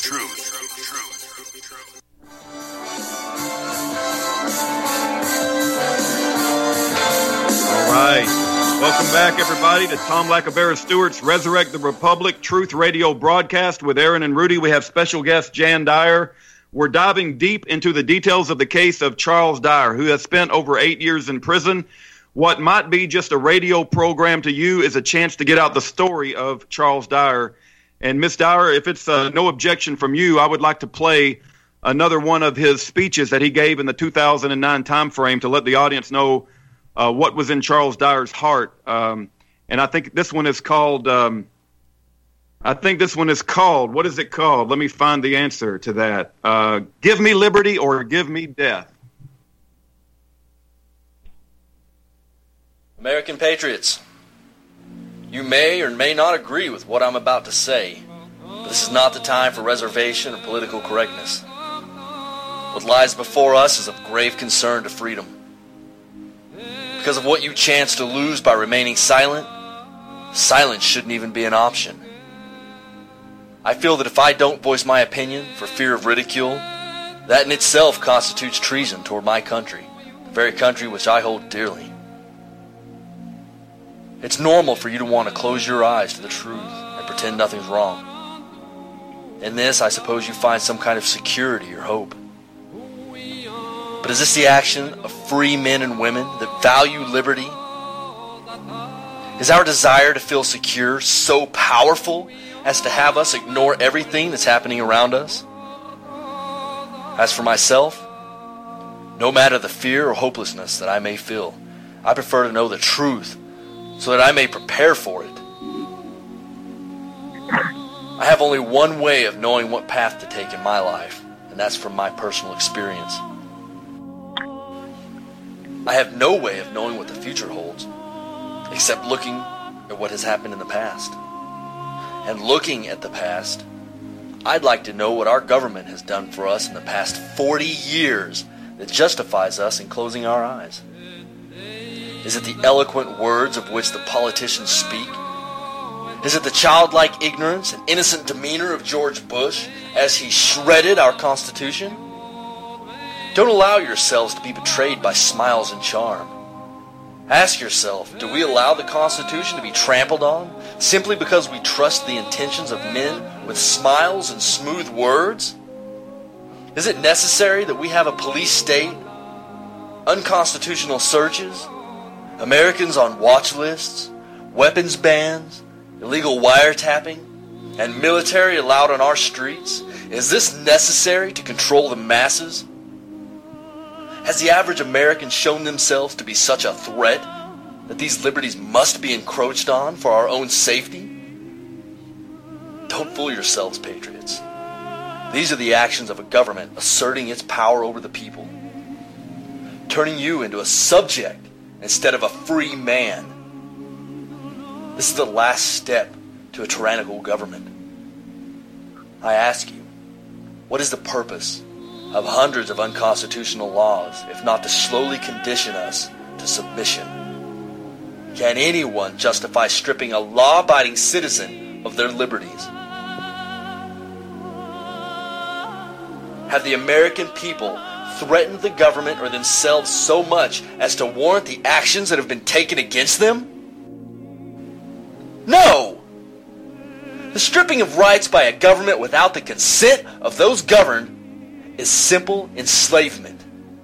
All right. Welcome back, everybody, to Tom Lacabera Stewart's Resurrect the Republic Truth Radio broadcast with Aaron and Rudy. We have special guest Jan Dyer. We're diving deep into the details of the case of Charles Dyer, who has spent over 8 years in prison. What might be just a radio program to you is a chance to get out the story of Charles Dyer. And Miss Dyer, if it's no objection from you, I would like to play another one of his speeches that he gave in the 2009 timeframe to let the audience know what was in Charles Dyer's heart. And I think this one is called, what is it called? Let me find the answer to that. Give me liberty or give me death. American patriots, you may or may not agree with what I'm about to say, but this is not the time for reservation or political correctness. What lies before us is of grave concern to freedom. Because of what you chance to lose by remaining silent, silence shouldn't even be an option. I feel that if I don't voice my opinion for fear of ridicule, that in itself constitutes treason toward my country, the very country which I hold dearly. It's normal for you to want to close your eyes to the truth and pretend nothing's wrong. In this, I suppose you find some kind of security or hope. But is this the action of free men and women that value liberty? Is our desire to feel secure so powerful as to have us ignore everything that's happening around us? As for myself, no matter the fear or hopelessness that I may feel, I prefer to know the truth so that I may prepare for it. I have only one way of knowing what path to take in my life, and that's from my personal experience. I have no way of knowing what the future holds, except looking at what has happened in the past. And looking at the past, I'd like to know what our government has done for us in the past 40 years that justifies us in closing our eyes. Is it the eloquent words of which the politicians speak? Is it the childlike ignorance and innocent demeanor of George Bush as he shredded our Constitution? Don't allow yourselves to be betrayed by smiles and charm. Ask yourself, do we allow the Constitution to be trampled on simply because we trust the intentions of men with smiles and smooth words? Is it necessary that we have a police state, unconstitutional searches, Americans on watch lists, weapons bans, illegal wiretapping, and military allowed on our streets? Is this necessary to control the masses? Has the average American shown themselves to be such a threat that these liberties must be encroached on for our own safety? Don't fool yourselves, patriots. These are the actions of a government asserting its power over the people, turning you into a subject instead of a free man. This is the last step to a tyrannical government. I ask you, what is the purpose of hundreds of unconstitutional laws if not to slowly condition us to submission? Can anyone justify stripping a law-abiding citizen of their liberties? Have the American people threatened the government or themselves so much as to warrant the actions that have been taken against them? No! The stripping of rights by a government without the consent of those governed is simple enslavement.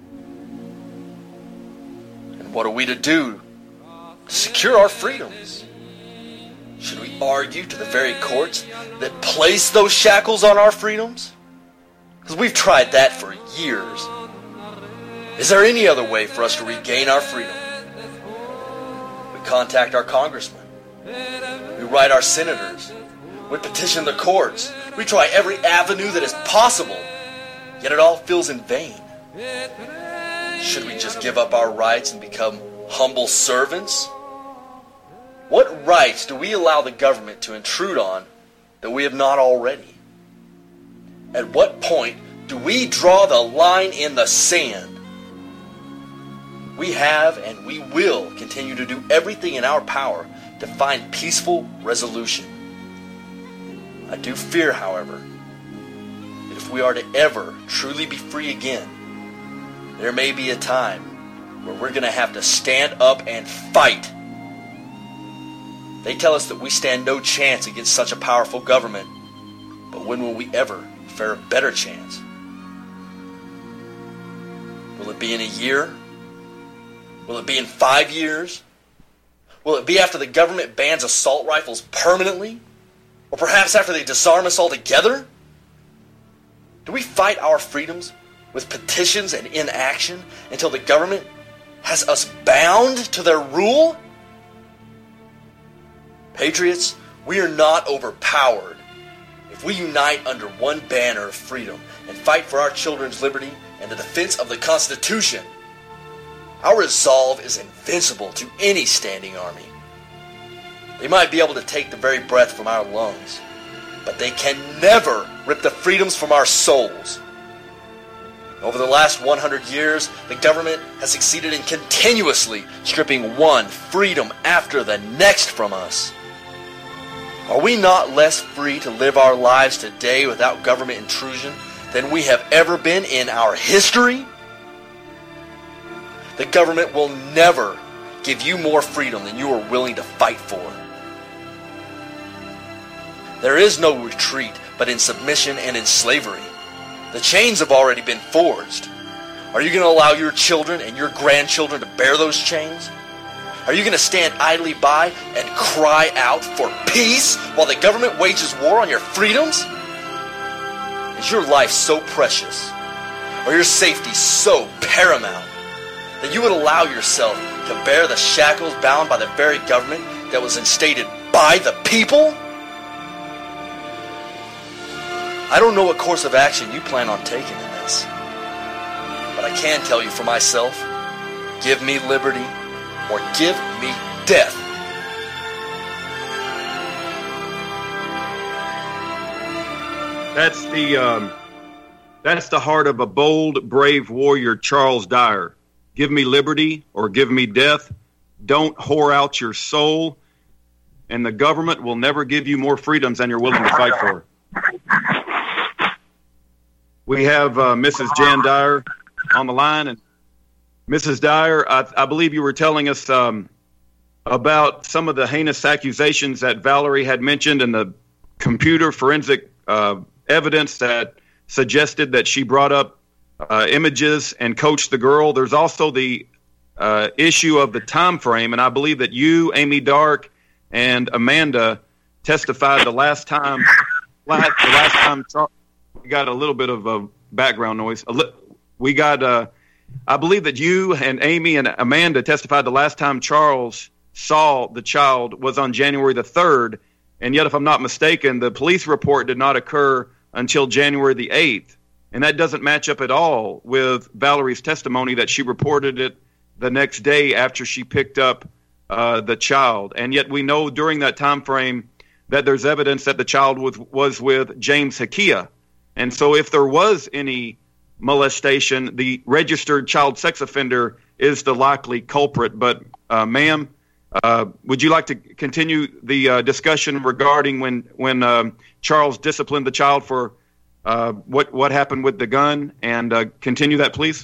And what are we to do to secure our freedoms? Should we argue to the very courts that place those shackles on our freedoms? Because we've tried that for years. Is there any other way for us to regain our freedom? We contact our congressmen. We write our senators. We petition the courts. We try every avenue that is possible. Yet it all feels in vain. Should we just give up our rights and become humble servants? What rights do we allow the government to intrude on that we have not already? At what point do we draw the line in the sand? We have and we will continue to do everything in our power to find peaceful resolution. I do fear, however, if we are to ever truly be free again, there may be a time where we're going to have to stand up and fight. They tell us that we stand no chance against such a powerful government, but when will we ever fare a better chance? Will it be in a year? Will it be in 5 years? Will it be after the government bans assault rifles permanently? Or perhaps after they disarm us altogether? Do we fight our freedoms with petitions and inaction until the government has us bound to their rule? Patriots, we are not overpowered if we unite under one banner of freedom and fight for our children's liberty and the defense of the Constitution. Our resolve is invincible to any standing army. They might be able to take the very breath from our lungs, but they can never rip the freedoms from our souls. Over the last 100 years, the government has succeeded in continuously stripping one freedom after the next from us. Are we not less free to live our lives today without government intrusion than we have ever been in our history? The government will never give you more freedom than you are willing to fight for. There is no retreat but in submission and in slavery. The chains have already been forged. Are you going to allow your children and your grandchildren to bear those chains? Are you going to stand idly by and cry out for peace while the government wages war on your freedoms? Is your life so precious, or your safety so paramount, that you would allow yourself to bear the shackles bound by the very government that was instated by the people? I don't know what course of action you plan on taking in this, but I can tell you for myself, give me liberty or give me death. That's the heart of a bold, brave warrior, Charles Dyer. Give me liberty or give me death. Don't whore out your soul, and the government will never give you more freedoms than you're willing to fight for. We have Mrs. Jan Dyer on the line, and Mrs. Dyer, I believe you were telling us about some of the heinous accusations that Valerie had mentioned and the computer forensic evidence that suggested that she brought up images and coached the girl. There's also the issue of the time frame, and I believe that you, Amy Dark, and Amanda testified the last time. We got a little bit of background noise. We got. I believe that you and Amy and Amanda testified the last time Charles saw the child was on January the 3rd, and yet, if I'm not mistaken, the police report did not occur until January the 8th. And that doesn't match up at all with Valerie's testimony that she reported it the next day after she picked up the child. And yet we know during that time frame that there's evidence that the child was with James Hakia. And so if there was any molestation, the registered child sex offender is the likely culprit. But, ma'am, would you like to continue the discussion regarding when Charles disciplined the child for what happened with the gun, and continue that, please?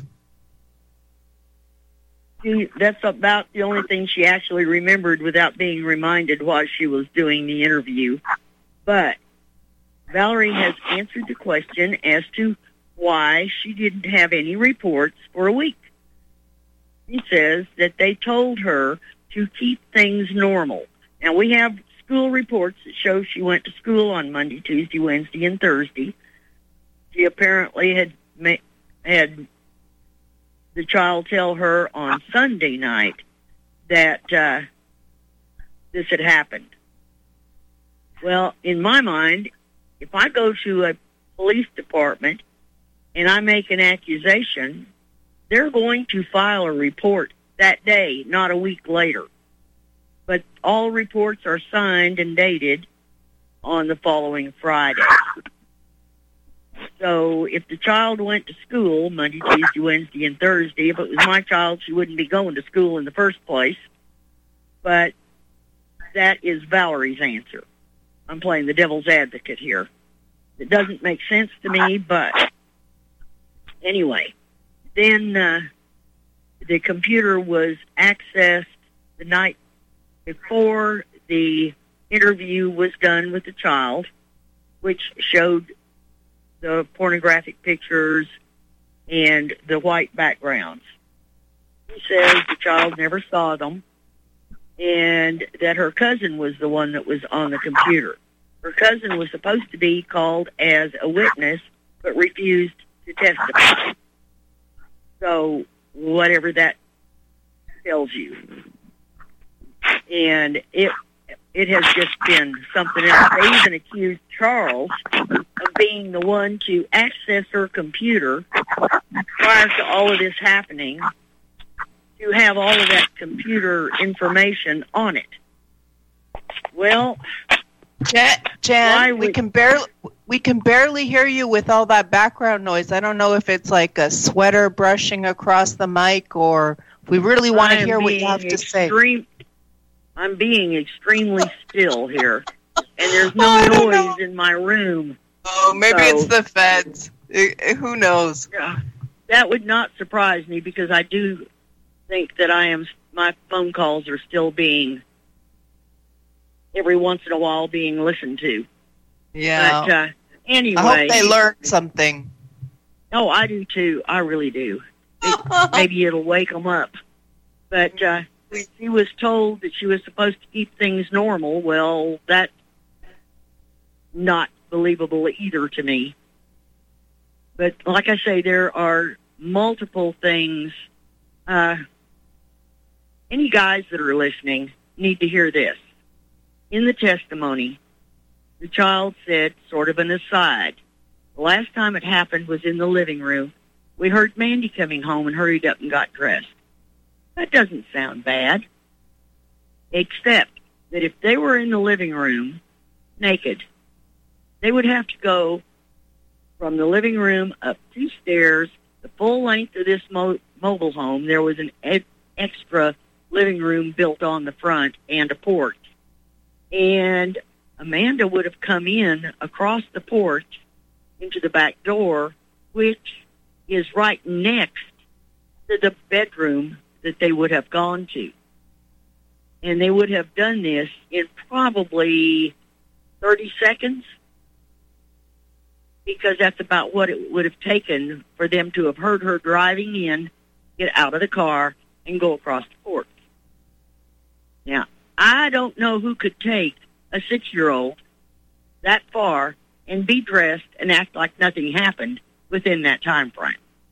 That's about the only thing she actually remembered without being reminded while she was doing the interview. But Valerie has answered the question as to why she didn't have any reports for a week. She says that they told her to keep things normal. Now, we have school reports that show she went to school on Monday, Tuesday, Wednesday, and Thursday. She apparently had the child tell her on Sunday night that this had happened. Well, in my mind, if I go to a police department and I make an accusation, they're going to file a report that day, not a week later. But all reports are signed and dated on the following Friday. So if the child went to school Monday, Tuesday, Wednesday, and Thursday, if it was my child, she wouldn't be going to school in the first place. But that is Valerie's answer. I'm playing the devil's advocate here. It doesn't make sense to me, but anyway. Then the computer was accessed the night before the interview was done with the child, which showed the pornographic pictures and the white backgrounds. He says the child never saw them and that her cousin was the one that was on the computer. Her cousin was supposed to be called as a witness but refused to testify. So whatever that tells you. And it has just been something else. They even accused Charles of being the one to access her computer prior to all of this happening, to have all of that computer information on it. Well, Jan, we can barely hear you with all that background noise. I don't know if it's like a sweater brushing across the mic, or if we really want to hear what you have to say. I'm being extremely still here, and there's no noise in my room. Oh, maybe it's the feds. Who knows? Yeah, that would not surprise me, because I do think that my phone calls are still being, every once in a while, being listened to. Yeah. But anyway. I hope they learned something. Oh, I do too. I really do. Maybe it'll wake them up. But she was told that she was supposed to keep things normal. Well, that's not believable either to me. But like I say, there are multiple things. Any guys that are listening need to hear this. In the testimony, the child said, sort of an aside, the last time it happened was in the living room. We heard Mandy coming home and hurried up and got dressed. That doesn't sound bad. Except that if they were in the living room naked, they would have to go from the living room up 2 stairs, the full length of this mobile home. There was an extra living room built on the front and a porch. And Amanda would have come in across the porch into the back door, which is right next to the bedroom that they would have gone to. And they would have done this in probably 30 seconds, because that's about what it would have taken for them to have heard her driving in, get out of the car, and go across the porch. Now, I don't know who could take a 6-year-old that far and be dressed and act like nothing happened within that time frame.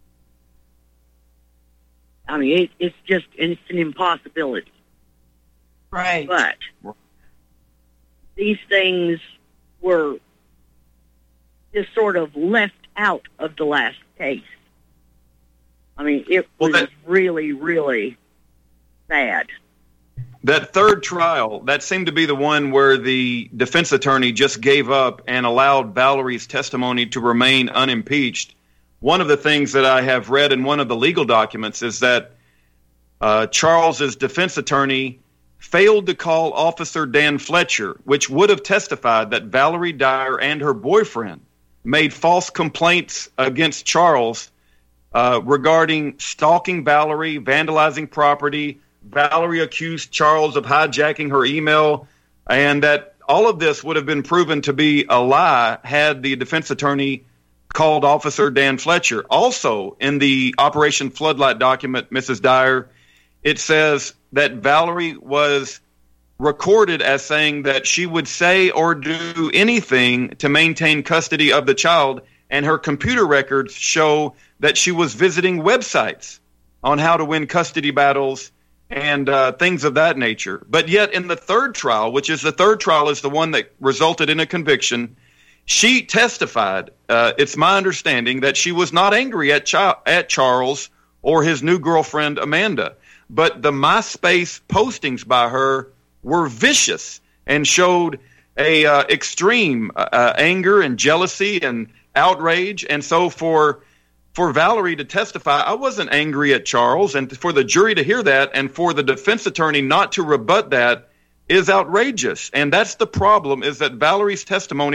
I mean, it's an impossibility. Right. But these things were just sort of left out of the last case. I mean, it was really, really bad. That third trial, that seemed to be the one where the defense attorney just gave up and allowed Valerie's testimony to remain unimpeached. One of the things that I have read in one of the legal documents is that Charles's defense attorney failed to call Officer Dan Fletcher, which would have testified that Valerie Dyer and her boyfriend made false complaints against Charles regarding stalking Valerie, vandalizing property. Valerie accused Charles of hijacking her email, and that all of this would have been proven to be a lie had the defense attorney called Officer Dan Fletcher. Also, in the Operation Floodlight document, Mrs. Dyer, it says that Valerie was recorded as saying that she would say or do anything to maintain custody of the child, and her computer records show that she was visiting websites on how to win custody battles and things of that nature. But yet in the third trial, which is the third trial is the one that resulted in a conviction, she testified, it's my understanding, that she was not angry at Charles or his new girlfriend, Amanda. But the MySpace postings by her were vicious and showed a extreme anger and jealousy and outrage. And so for Valerie to testify, I wasn't angry at Charles, and for the jury to hear that and for the defense attorney not to rebut that is outrageous. And that's the problem, is that Valerie's testimony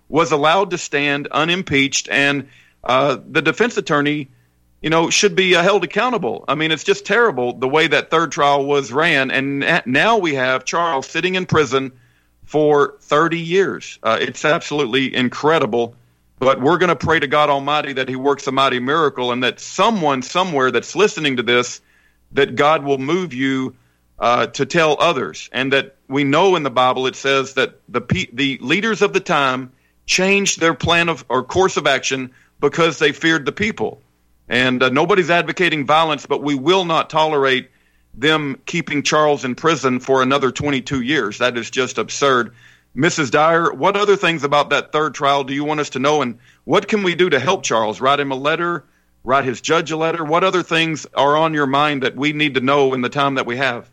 was allowed to stand unimpeached, and the defense attorney, should be held accountable. I mean, it's just terrible the way that third trial was ran, and now we have Charles sitting in prison for 30 years. It's absolutely incredible, but we're going to pray to God Almighty that he works a mighty miracle, and that someone somewhere that's listening to this, that God will move you to tell others, and that we know in the Bible it says that the leaders of the time changed their plan or course of action because they feared the people. And nobody's advocating violence, but we will not tolerate them keeping Charles in prison for another 22 years. That is just absurd. Mrs. Dyer, what other things about that third trial do you want us to know, and what can we do to help Charles? Write him a letter, write his judge a letter? What other things are on your mind that we need to know in the time that we have?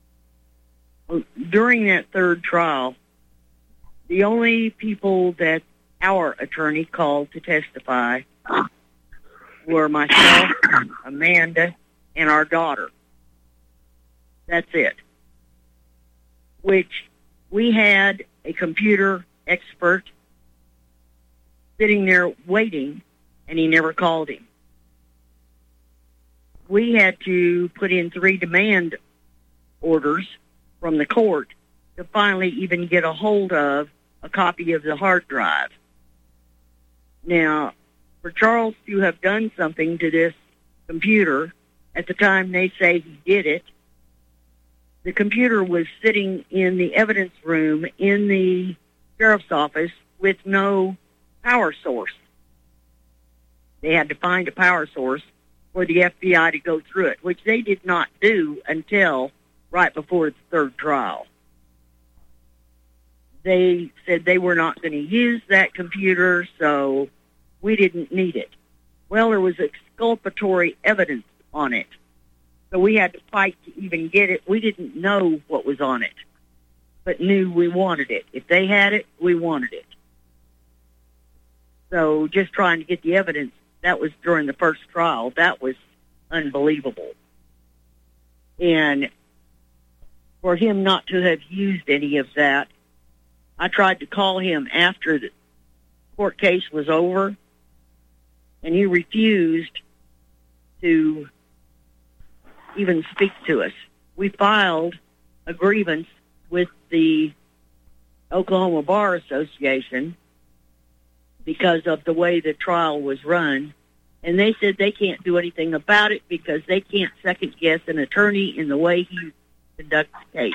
During that third trial, the only people that our attorney called to testify were myself, Amanda, and our daughter. That's it. Which we had a computer expert sitting there waiting, and he never called him. We had to put in 3 demand orders from the court to finally even get a hold of a copy of the hard drive. Now, for Charles to have done something to this computer at the time they say he did it, the computer was sitting in the evidence room in the sheriff's office with no power source. They had to find a power source for the FBI to go through it, which they did not do until right before the third trial. They said they were not going to use that computer, so we didn't need it. Well, there was exculpatory evidence on it, so we had to fight to even get it. We didn't know what was on it, but knew we wanted it. If they had it, we wanted it. So just trying to get the evidence, that was during the first trial. That was unbelievable. And for him not to have used any of that, I tried to call him after the court case was over, and he refused to even speak to us. We filed a grievance with the Oklahoma Bar Association because of the way the trial was run, and they said they can't do anything about it because they can't second-guess an attorney in the way he conducts the case.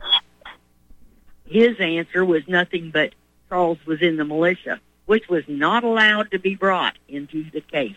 His answer was nothing but Charles was in the militia, which was not allowed to be brought into the case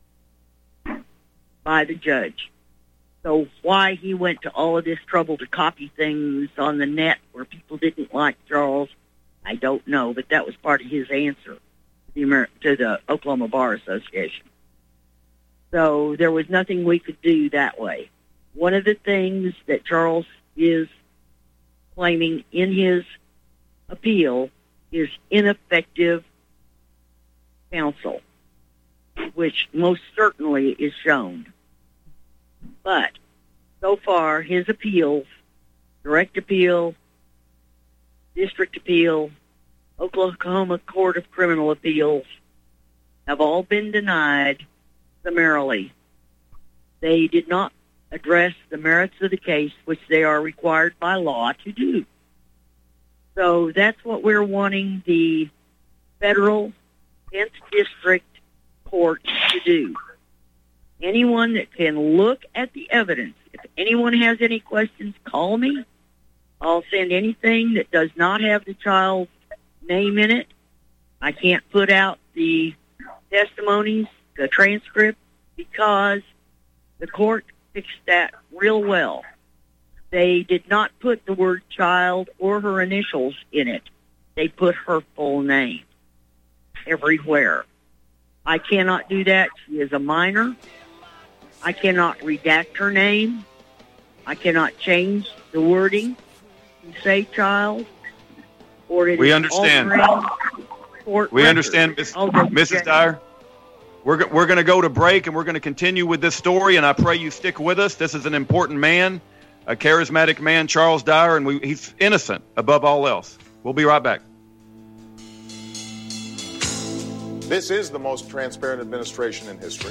by the judge. So why he went to all of this trouble to copy things on the net where people didn't like Charles, I don't know, but that was part of his answer to the Oklahoma Bar Association. So there was nothing we could do that way. One of the things that Charles is claiming in his appeal is ineffective counsel, which most certainly is shown. But so far, his appeals, direct appeal, district appeal, Oklahoma Court of Criminal Appeals, have all been denied summarily. They did not address the merits of the case, which they are required by law to do. So that's what we're wanting the federal 10th District Court to do. Anyone that can look at the evidence, if anyone has any questions, call me. I'll send anything that does not have the child's name in it. I can't put out the testimonies, the transcript, because the court fixed that real well. They did not put the word child or her initials in it. They put her full name everywhere. I cannot do that. She is a minor. I cannot redact her name. I cannot change the wording to say child. Or it we understand. We understand, Mrs. Dyer. We're going to go to break, and we're going to continue with this story, and I pray you stick with us. This is an important man, a charismatic man, Charles Dyer, and he's innocent above all else. We'll be right back. This is the most transparent administration in history.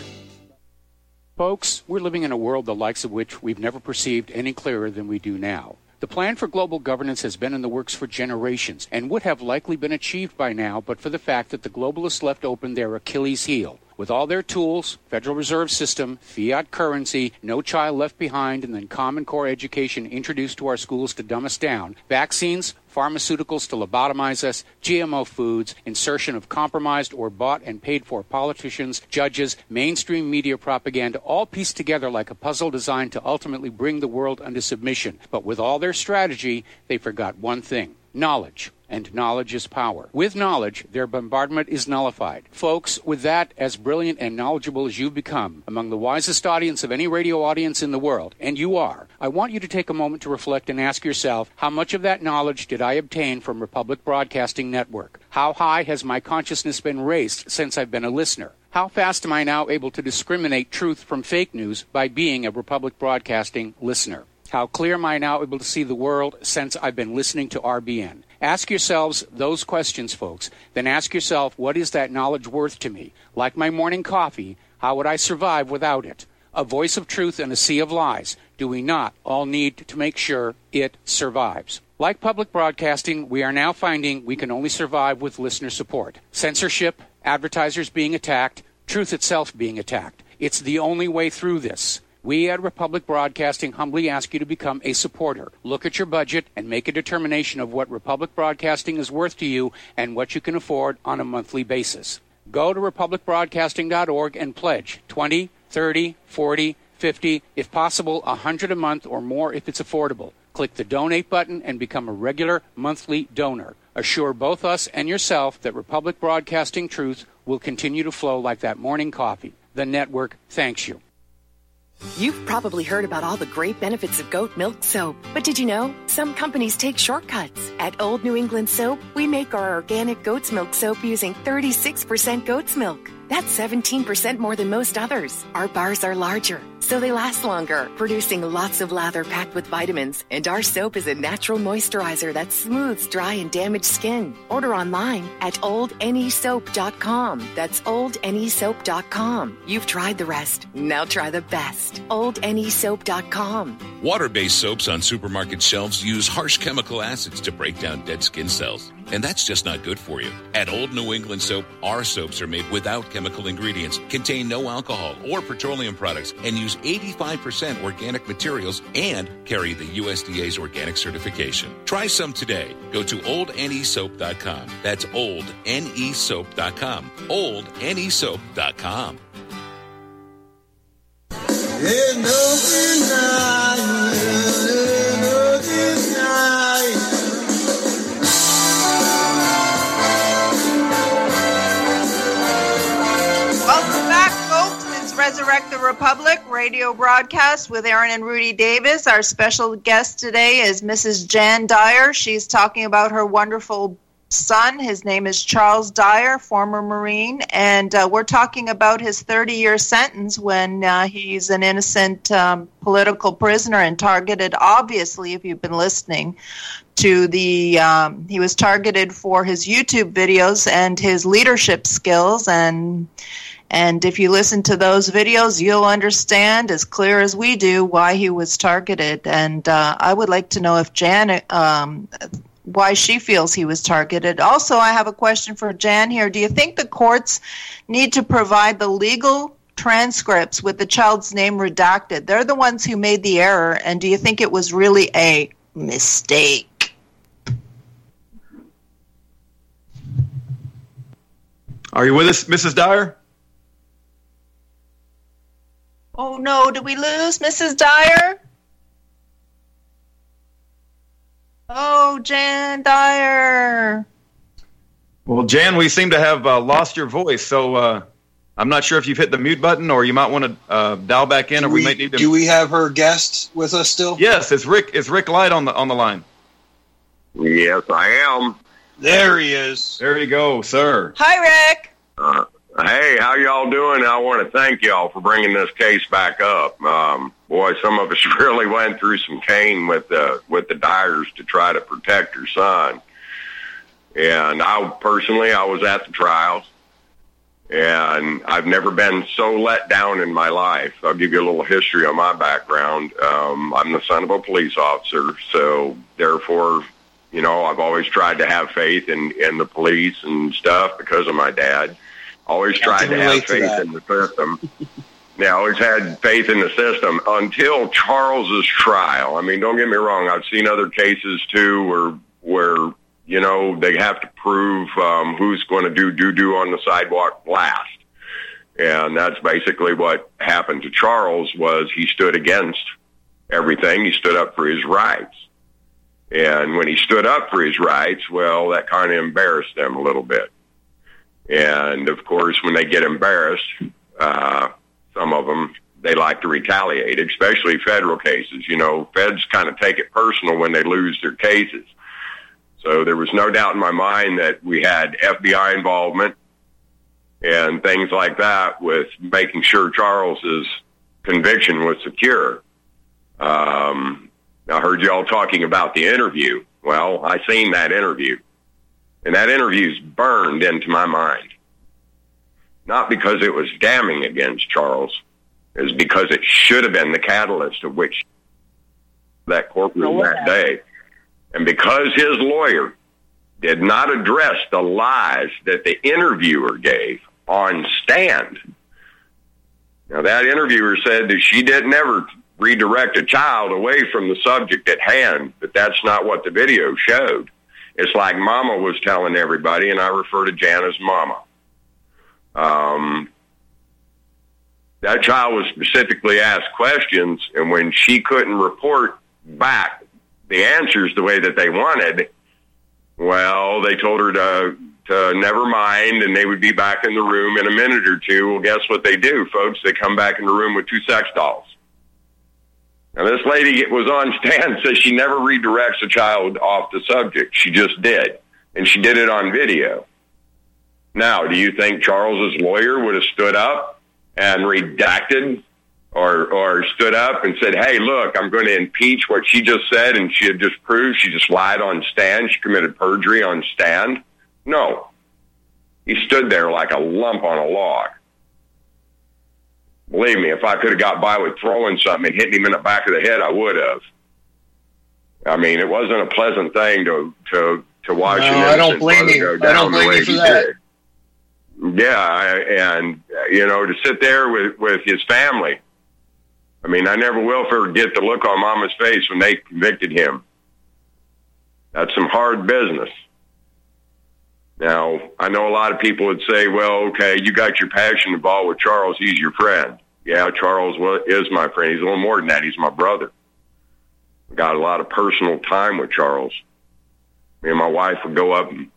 Folks, we're living in a world the likes of which we've never perceived any clearer than we do now. The plan for global governance has been in the works for generations and would have likely been achieved by now but for the fact that the globalists left open their Achilles heel. With all their tools, Federal Reserve System, fiat currency, no child left behind, and then Common Core education introduced to our schools to dumb us down, vaccines, pharmaceuticals to lobotomize us, GMO foods, insertion of compromised or bought and paid for politicians, judges, mainstream media propaganda, all pieced together like a puzzle designed to ultimately bring the world under submission. But with all their strategy, they forgot one thing: knowledge. And knowledge is power. With knowledge, their bombardment is nullified. Folks, with that, as brilliant and knowledgeable as you've become, among the wisest audience of any radio audience in the world, and you are, I want you to take a moment to reflect and ask yourself, how much of that knowledge did I obtain from Republic Broadcasting Network? How high has my consciousness been raised since I've been a listener? How fast am I now able to discriminate truth from fake news by being a Republic Broadcasting listener? How clear am I now able to see the world since I've been listening to RBN? Ask yourselves those questions, folks. Then ask yourself, what is that knowledge worth to me? Like my morning coffee, how would I survive without it? A voice of truth in a sea of lies. Do we not all need to make sure it survives? Like public broadcasting, we are now finding we can only survive with listener support. Censorship, advertisers being attacked, truth itself being attacked. It's the only way through this. We at Republic Broadcasting humbly ask you to become a supporter. Look at your budget and make a determination of what Republic Broadcasting is worth to you and what you can afford on a monthly basis. Go to republicbroadcasting.org and pledge $20, $30, $40, $50, if possible, $100 a month or more if it's affordable. Click the donate button and become a regular monthly donor. Assure both us and yourself that Republic Broadcasting truth will continue to flow like that morning coffee. The network thanks you. You've probably heard about all the great benefits of goat milk soap, but did you know some companies take shortcuts? At Old New England Soap, we make our organic goat's milk soap using 36% goat's milk. That's 17% more than most others. Our bars are larger, so they last longer, producing lots of lather packed with vitamins. And our soap is a natural moisturizer that smooths dry and damaged skin. Order online at oldnesoap.com. That's oldnesoap.com. You've tried the rest. Now try the best. oldnesoap.com. Water-based soaps on supermarket shelves use harsh chemical acids to break down dead skin cells. And that's just not good for you. At Old New England Soap, our soaps are made without chemical ingredients, contain no alcohol or petroleum products, and use 85% organic materials and carry the USDA's organic certification. Try some today. Go to oldnesoap.com. That's oldnesoap.com. oldnesoap.com. Resurrect the Republic radio broadcast with Aaron and Rudy Davis. Our special guest today is Mrs. Jan Dyer. She's talking about her wonderful son. His name is Charles Dyer, former Marine, and we're talking about his 30-year sentence when he's an innocent political prisoner and targeted, obviously, if you've been listening, to the he was targeted for his YouTube videos and his leadership skills, and if you listen to those videos, you'll understand as clear as we do why he was targeted. And I would like to know if Jan, why she feels he was targeted. Also, I have a question for Jan here. Do you think the courts need to provide the legal transcripts with the child's name redacted? They're the ones who made the error. And do you think it was really a mistake? Are you with us, Mrs. Dyer? Oh, no. Did we lose Mrs. Dyer? Oh, Jan Dyer. Well, Jan, we seem to have lost your voice, so I'm not sure if you've hit the mute button or you might want to dial back in, or we might need to. Do we have her guest with us still? Yes, it's Rick. Is Rick Light on the line? Yes, I am. There he is. There you go, sir. Hi, Rick. Hey, how y'all doing? I want to thank y'all for bringing this case back up. Boy, some of us really went through some cane with the Dyers to try to protect her son. And I was at the trials. And I've never been so let down in my life. I'll give you a little history on my background. I'm the son of a police officer, so therefore, you know, I've always tried to have faith in the police and stuff because of my dad. Always tried to have faith in the system. Yeah, I always had faith in the system until Charles's trial. I mean, don't get me wrong. I've seen other cases, too, where you know, they have to prove who's going to do doo-doo on the sidewalk last. And that's basically what happened to Charles. Was he stood against everything. He stood up for his rights. And when he stood up for his rights, well, that kind of embarrassed them a little bit. And, of course, when they get embarrassed, some of them, they like to retaliate, especially federal cases. You know, feds kind of take it personal when they lose their cases. So there was no doubt in my mind that we had FBI involvement and things like that with making sure Charles's conviction was secure. I heard y'all talking about the interview. Well, I seen that interview, and that interview's burned into my mind. Not because it was damning against Charles, it's because it should have been the catalyst of which that courtroom that day. And because his lawyer did not address the lies that the interviewer gave on stand. Now, that interviewer said that she didn't ever redirect a child away from the subject at hand, but that's not what the video showed. It's like Mama was telling everybody, and I refer to Jan as Mama. That child was specifically asked questions, and when she couldn't report back the answers the way that they wanted, well, they told her to never mind, and they would be back in the room in a minute or two. Well, guess what they do, folks? They come back in the room with 2 sex dolls. Now, this lady was on stand, says she never redirects a child off the subject. She just did, and she did it on video. Now, do you think Charles's lawyer would have stood up and redacted or stood up and said, hey, look, I'm going to impeach what she just said, and she had just proved she just lied on stand, she committed perjury on stand? No. He stood there like a lump on a log. Believe me, if I could have got by with throwing something and hitting him in the back of the head, I would have. I mean, it wasn't a pleasant thing to watch an innocent brother go down the way he did. Yeah, and, you know, to sit there with his family. I mean, I never will forget the look on Mama's face when they convicted him. That's some hard business. Now, I know a lot of people would say, well, okay, you got your passion involved with Charles. He's your friend. Yeah, Charles is my friend. He's a little more than that. He's my brother. I got a lot of personal time with Charles. Me and my wife would go up and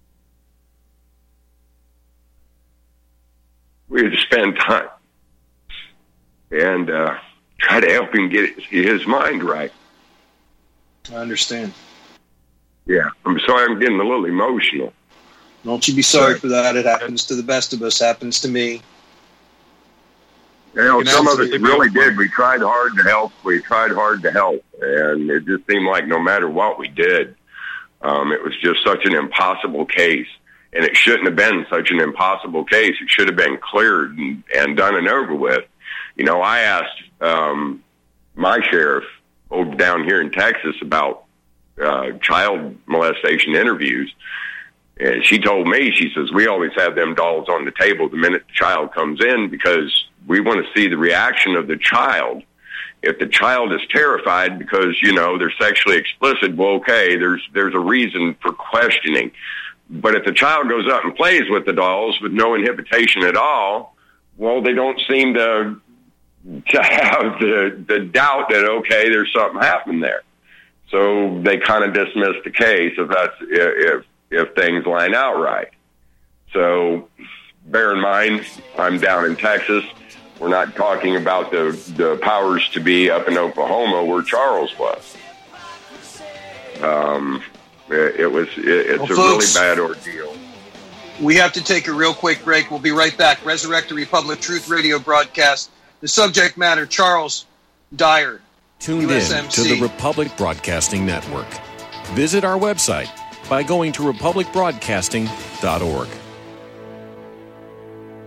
we would spend time and try to help him get his mind right. I understand. Yeah, I'm sorry I'm getting a little emotional. Don't you be sorry for that. It happens to the best of us. Happens to me. You know, some of us really did. We tried hard to help. And it just seemed like no matter what we did, it was just such an impossible case. And it shouldn't have been such an impossible case. It should have been cleared and done and over with. You know, I asked my sheriff over down here in Texas about child molestation interviews. And she told me, she says, we always have them dolls on the table the minute the child comes in because we want to see the reaction of the child. If the child is terrified because, you know, they're sexually explicit, well, okay, there's a reason for questioning. But if the child goes up and plays with the dolls with no inhibition at all, well, they don't seem to have the doubt that, okay, there's something happened there. So they kind of dismiss the case if things line out right. So bear in mind, I'm down in Texas. We're not talking about the powers to be up in Oklahoma where Charles was. It's a really bad ordeal. We have to take a real quick break. We'll be right back. Resurrect the Republic Truth Radio broadcast. The subject matter, Charles Dyer. Tuned in to the Republic Broadcasting Network. Visit our website by going to republicbroadcasting.org.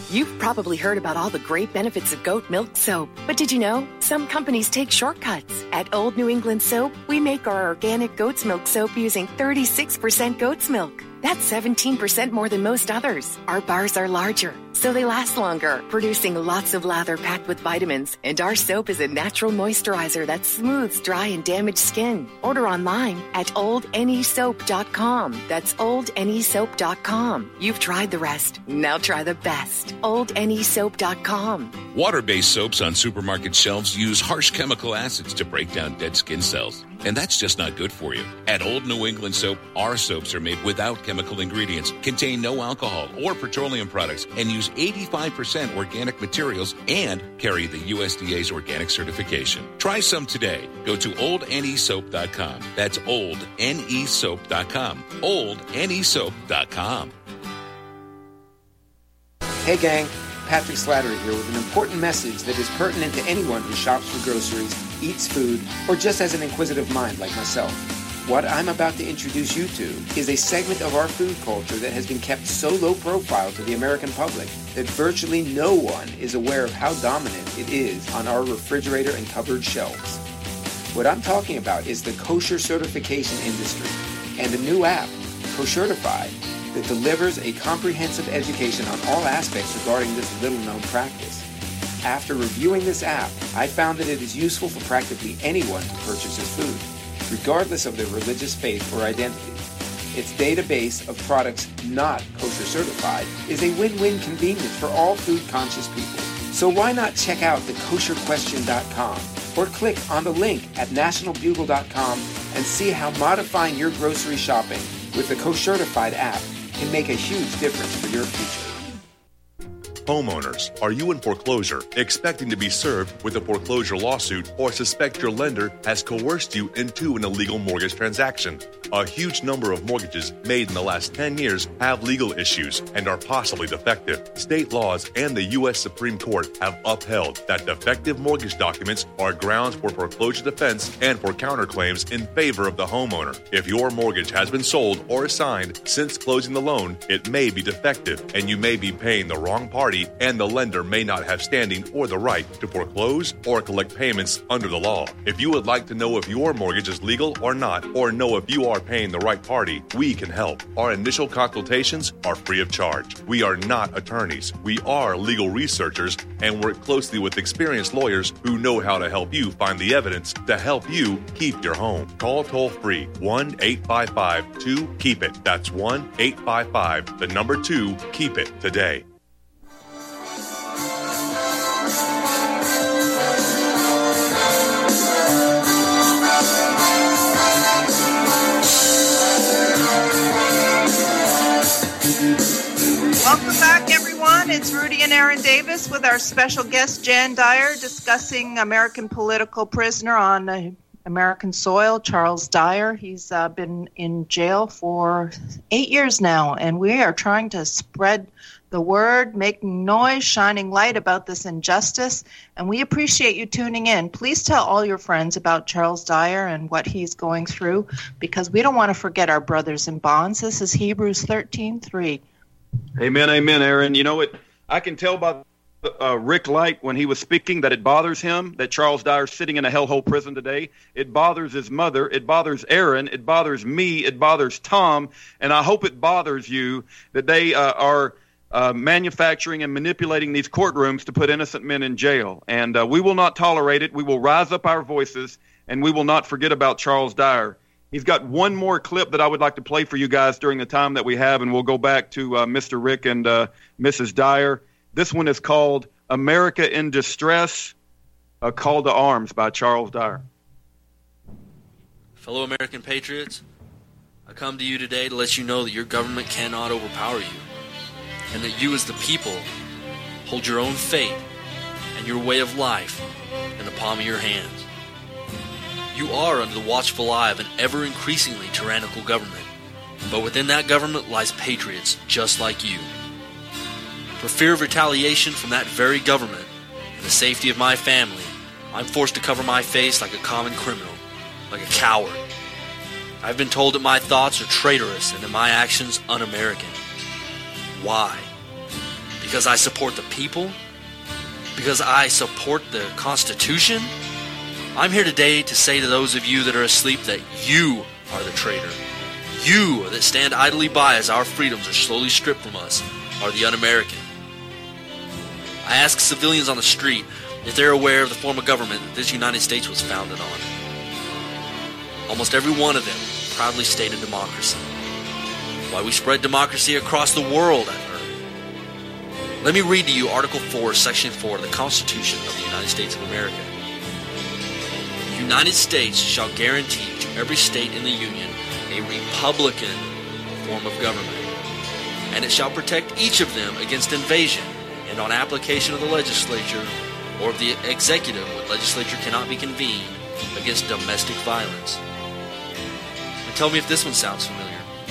You've probably heard about all the great benefits of goat milk soap, but did you know some companies take shortcuts? At Old New England Soap, we make our organic goat's milk soap using 36% goat's milk. That's 17% more than most others. Our bars are larger, so they last longer, producing lots of lather packed with vitamins. And our soap is a natural moisturizer that smooths dry and damaged skin. Order online at oldnesoap.com. That's oldnesoap.com. You've tried the rest. Now try the best. oldnesoap.com. Water-based soaps on supermarket shelves use harsh chemical acids to break down dead skin cells. And that's just not good for you. At Old New England Soap, our soaps are made without chemical ingredients, contain no alcohol or petroleum products, and use 85% organic materials and carry the USDA's organic certification. Try some today. Go to oldnesoap.com. That's oldnesoap.com. oldnesoap.com. Hey gang, Patrick Slattery here with an important message that is pertinent to anyone who shops for groceries, eats food, or just has an inquisitive mind like myself. What I'm about to introduce you to is a segment of our food culture that has been kept so low profile to the American public that virtually no one is aware of how dominant it is on our refrigerator and cupboard shelves. What I'm talking about is the kosher certification industry and a new app, Koshertified, that delivers a comprehensive education on all aspects regarding this little-known practice. After reviewing this app, I found that it is useful for practically anyone who purchases food, regardless of their religious faith or identity. Its database of products not kosher certified is a win-win convenience for all food-conscious people. So why not check out thekosherquestion.com or click on the link at nationalbugle.com and see how modifying your grocery shopping with the Koshertified app can make a huge difference for your future. Homeowners, are you in foreclosure, expecting to be served with a foreclosure lawsuit, or suspect your lender has coerced you into an illegal mortgage transaction? A huge number of mortgages made in the last 10 years have legal issues and are possibly defective. State laws and the U.S. Supreme Court have upheld that defective mortgage documents are grounds for foreclosure defense and for counterclaims in favor of the homeowner. If your mortgage has been sold or assigned since closing the loan, it may be defective and you may be paying the wrong party, and the lender may not have standing or the right to foreclose or collect payments under the law. If you would like to know if your mortgage is legal or not, or know if you are paying the right party, we can help. Our initial consultations are free of charge. We are not attorneys. We are legal researchers and work closely with experienced lawyers who know how to help you find the evidence to help you keep your home. Call toll-free 1-855-2-KEEP-IT. That's 1-855-2-KEEP-IT today. Welcome back, everyone. It's Rudy and Aaron Davis with our special guest, Jan Dyer, discussing American political prisoner on American soil, Charles Dyer. He's been in jail for 8 years now, and we are trying to spread the word, making noise, shining light about this injustice, and we appreciate you tuning in. Please tell all your friends about Charles Dyer and what he's going through, because we don't want to forget our brothers in bonds. This is Hebrews 13:3. Amen, amen, Aaron. You know what? I can tell by Rick Light when he was speaking that it bothers him that Charles Dyer's sitting in a hellhole prison today. It bothers his mother. It bothers Aaron. It bothers me. It bothers Tom. And I hope it bothers you that they are manufacturing and manipulating these courtrooms to put innocent men in jail. And we will not tolerate it. We will rise up our voices, and we will not forget about Charles Dyer. He's got one more clip that I would like to play for you guys during the time that we have, and we'll go back to Mr. Rick and Mrs. Dyer. This one is called America in Distress, A Call to Arms by Charles Dyer. Fellow American patriots, I come to you today to let you know that your government cannot overpower you, and that you as the people hold your own fate and your way of life in the palm of your hands. You are under the watchful eye of an ever-increasingly tyrannical government, but within that government lies patriots just like you. For fear of retaliation from that very government and the safety of my family, I'm forced to cover my face like a common criminal, like a coward. I've been told that my thoughts are traitorous and that my actions un-American. Why? Because I support the people? Because I support the Constitution? I'm here today to say to those of you that are asleep that you are the traitor. You that stand idly by as our freedoms are slowly stripped from us are the un-American. I ask civilians on the street if they're aware of the form of government that this United States was founded on. Almost every one of them proudly stated democracy. Why we spread democracy across the world, I've heard. Let me read to you Article 4, Section 4 of the Constitution of the United States of America. The United States shall guarantee to every state in the Union a republican form of government, and it shall protect each of them against invasion, and on application of the legislature or of the executive when legislature cannot be convened, against domestic violence. And tell me if this one sounds familiar.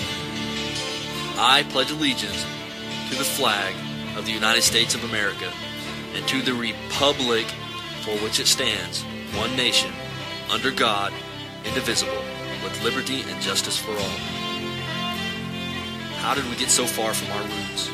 I pledge allegiance to the flag of the United States of America and to the republic for which it stands, one nation, under God, indivisible, with liberty and justice for all. How did we get so far from our roots?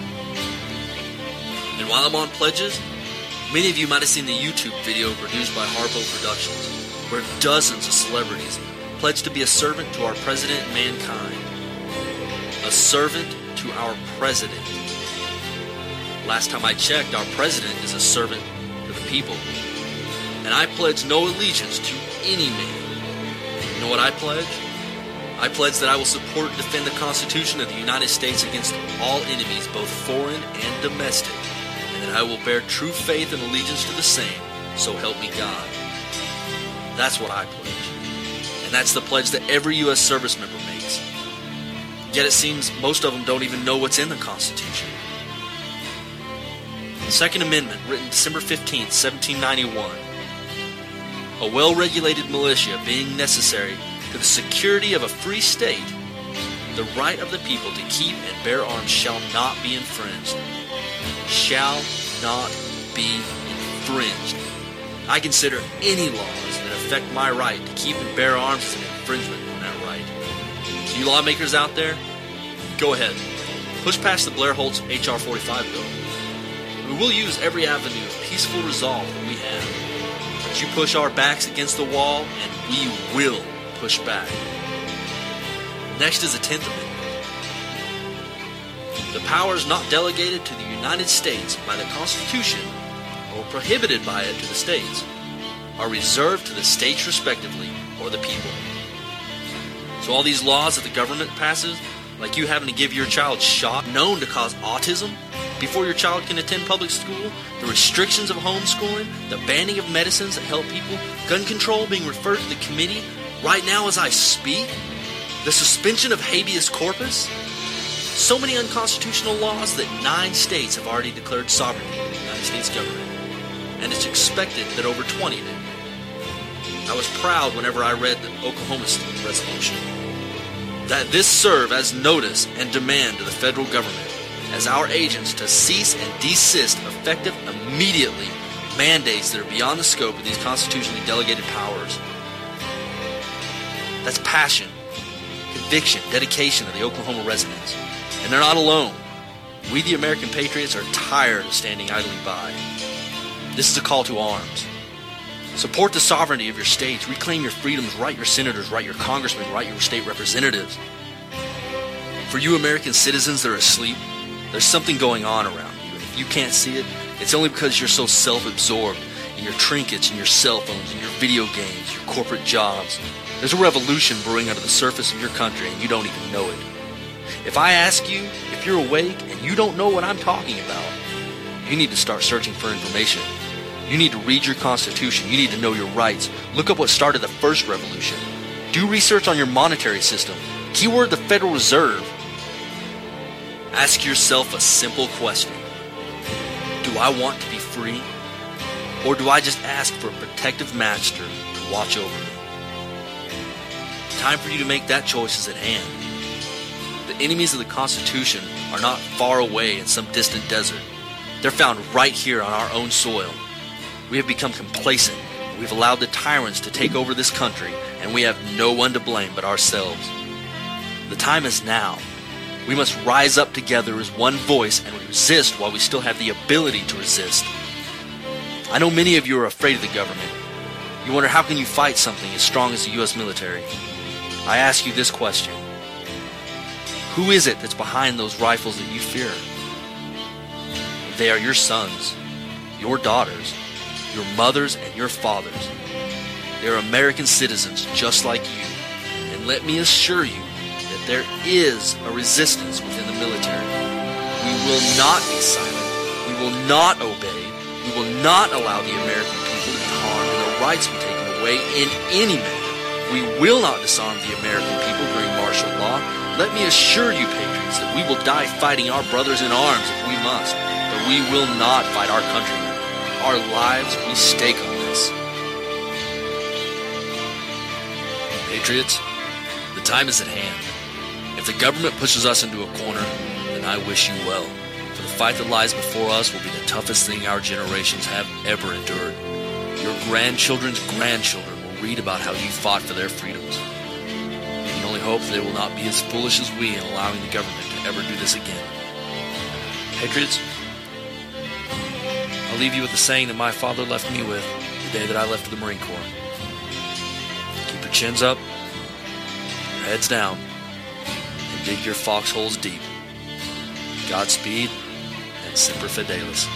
And while I'm on pledges, many of you might have seen the YouTube video produced by Harpo Productions, where dozens of celebrities pledged to be a servant to our president and mankind. A servant to our president. Last time I checked, our president is a servant to the people. And I pledge no allegiance to any man. You know what I pledge? I pledge that I will support and defend the Constitution of the United States against all enemies, both foreign and domestic, and that I will bear true faith and allegiance to the same, so help me God. That's what I pledge. And that's the pledge that every U.S. service member makes. Yet it seems most of them don't even know what's in the Constitution. The Second Amendment, written December 15, 1791, a well-regulated militia being necessary to the security of a free state, the right of the people to keep and bear arms shall not be infringed. Shall not be infringed. I consider any laws that affect my right to keep and bear arms as an infringement on that right. So you lawmakers out there, go ahead. Push past the Blair Holtz H.R. 45 bill. We will use every avenue of peaceful resolve that we have. But you push our backs against the wall, and we will push back. Next is the 10th Amendment. The powers not delegated to the United States by the Constitution or prohibited by it to the states are reserved to the states respectively or the people. So all these laws that the government passes, like you having to give your child shot known to cause autism before your child can attend public school, the restrictions of homeschooling, the banning of medicines that help people, gun control being referred to the committee right now as I speak, the suspension of habeas corpus, so many unconstitutional laws that 9 states have already declared sovereignty of the United States government, and it's expected that over 20 do. I was proud whenever I read the Oklahoma resolution that this serve as notice and demand to the federal government as our agents to cease and desist effective immediately mandates that are beyond the scope of these constitutionally delegated powers. That's passion, conviction, dedication of the Oklahoma residents. And they're not alone. We, the American patriots, are tired of standing idly by. This is a call to arms. Support the sovereignty of your states. Reclaim your freedoms. Write your senators. Write your congressmen. Write your state representatives. For you American citizens that are asleep, there's something going on around you. And if you can't see it, it's only because you're so self-absorbed in your trinkets and your cell phones and your video games, your corporate jobs. There's a revolution brewing under the surface of your country and you don't even know it. If I ask you if you're awake and you don't know what I'm talking about, you need to start searching for information. You need to read your Constitution. You need to know your rights. Look up what started the first revolution. Do research on your monetary system. Keyword the Federal Reserve. Ask yourself a simple question. Do I want to be free? Or do I just ask for a protective master to watch over me? Time for you to make that choice is at hand. The enemies of the Constitution are not far away in some distant desert. They're found right here on our own soil. We have become complacent. We've allowed the tyrants to take over this country, and we have no one to blame but ourselves. The time is now. We must rise up together as one voice and resist while we still have the ability to resist. I know many of you are afraid of the government. You wonder, how can you fight something as strong as the U.S. military? I ask you this question. Who is it that's behind those rifles that you fear? They are your sons, your daughters, your mothers, and your fathers. They are American citizens just like you. And let me assure you that there is a resistance within the military. We will not be silent. We will not obey. We will not allow the American people to be harmed and their rights be taken away in any manner. We will not disarm the American people during martial law. Let me assure you, patriots, that we will die fighting our brothers in arms if we must, but we will not fight our countrymen. Our lives we stake on this. Patriots, the time is at hand. If the government pushes us into a corner, then I wish you well. For the fight that lies before us will be the toughest thing our generations have ever endured. Your grandchildren's grandchildren will read about how you fought for their freedoms. We can only hope that they will not be as foolish as we in allowing the government to ever do this again. Patriots, I'll leave you with the saying that my father left me with the day that I left the Marine Corps. Keep your chins up, your heads down, and dig your foxholes deep. Godspeed, and Semper Fidelis.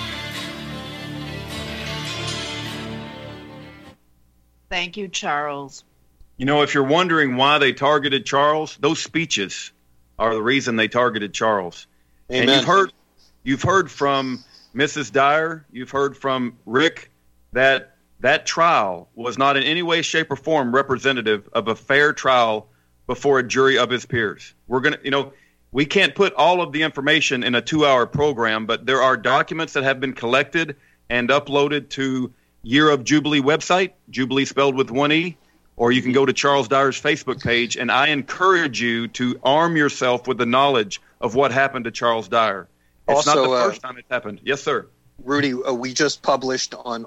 Thank you, Charles. You know, if you're wondering why they targeted Charles, those speeches are the reason they targeted Charles. Amen. And you've heard from Mrs. Dyer, you've heard from Rick, that trial was not in any way, shape, or form representative of a fair trial before a jury of his peers. We can't put all of the information in a 2-hour program, but there are documents that have been collected and uploaded to Year of Jubilee website, Jubilee spelled with 1 E, or you can go to Charles Dyer's Facebook page, and I encourage you to arm yourself with the knowledge of what happened to Charles Dyer. It's also, not the first time it's happened. Yes, sir. Rudy, we just published on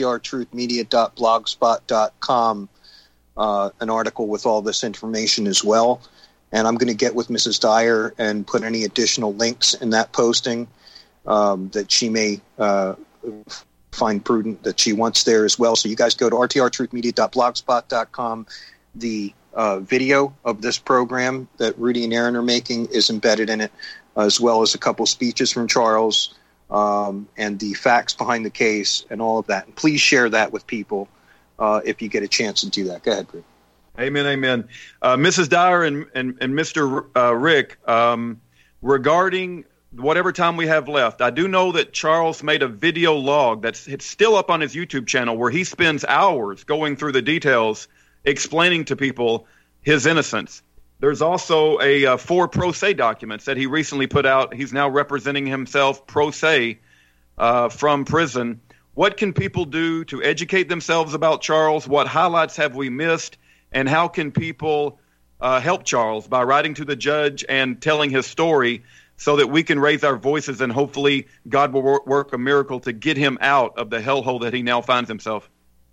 rtrtruthmedia.blogspot.com an article with all this information as well. And I'm going to get with Mrs. Dyer and put any additional links in that posting that she may find prudent that she wants there as well. So you guys go to rtrtruthmedia.blogspot.com. The video of this program that Rudy and Aaron are making is embedded in it, as well as a couple speeches from Charles and the facts behind the case and all of that. And please share that with people if you get a chance to do that. Go ahead, Rudy. Amen, amen. Mrs. Dyer and Mr. Rick, regarding whatever time we have left, I do know that Charles made a video log that's still up on his YouTube channel where he spends hours going through the details, explaining to people his innocence. There's also 4 pro se documents that he recently put out. He's now representing himself pro se from prison. What can people do to educate themselves about Charles? What highlights have we missed? And how can people help Charles by writing to the judge and telling his story so that we can raise our voices and hopefully God will work a miracle to get him out of the hellhole that he now finds himself?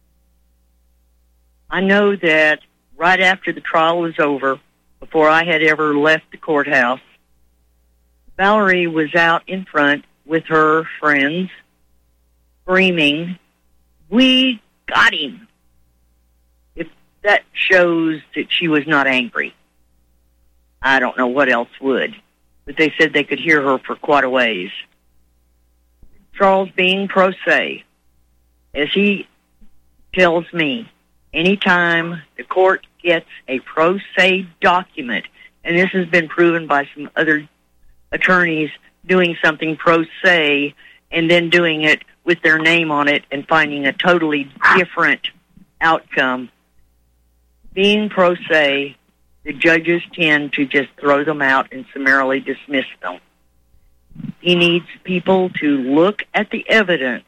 I know that right after the trial was over, before I had ever left the courthouse, Valerie was out in front with her friends screaming, "We got him." That shows that she was not angry. I don't know what else would, but they said they could hear her for quite a ways. Charles, being pro se, as he tells me, anytime the court gets a pro se document, and this has been proven by some other attorneys doing something pro se and then doing it with their name on it and finding a totally different outcome, being pro se, the judges tend to just throw them out and summarily dismiss them. He needs people to look at the evidence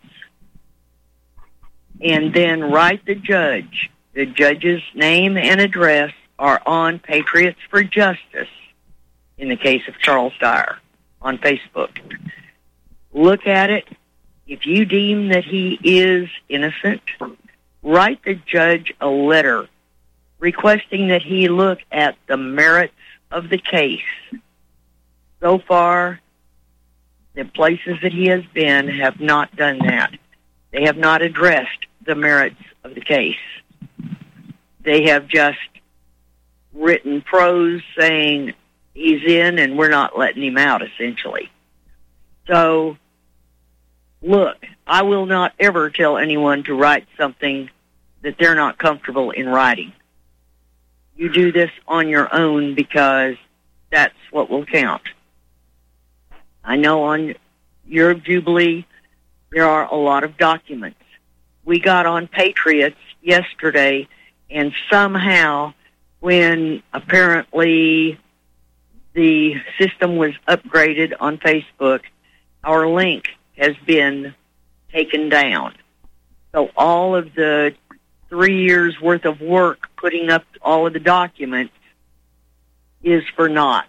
and then write the judge. The judge's name and address are on Patriots for Justice, in the case of Charles Dyer, on Facebook. Look at it. If you deem that he is innocent, write the judge a letter requesting that he look at the merits of the case. So far, the places that he has been have not done that. They have not addressed the merits of the case. They have just written prose saying he's in and we're not letting him out, essentially. So, look, I will not ever tell anyone to write something that they're not comfortable in writing. You do this on your own because that's what will count. I know on your Jubilee, there are a lot of documents. We got on Patriots yesterday, and somehow, when apparently the system was upgraded on Facebook, our link has been taken down. So all of the 3 years' worth of work putting up all of the documents is for naught.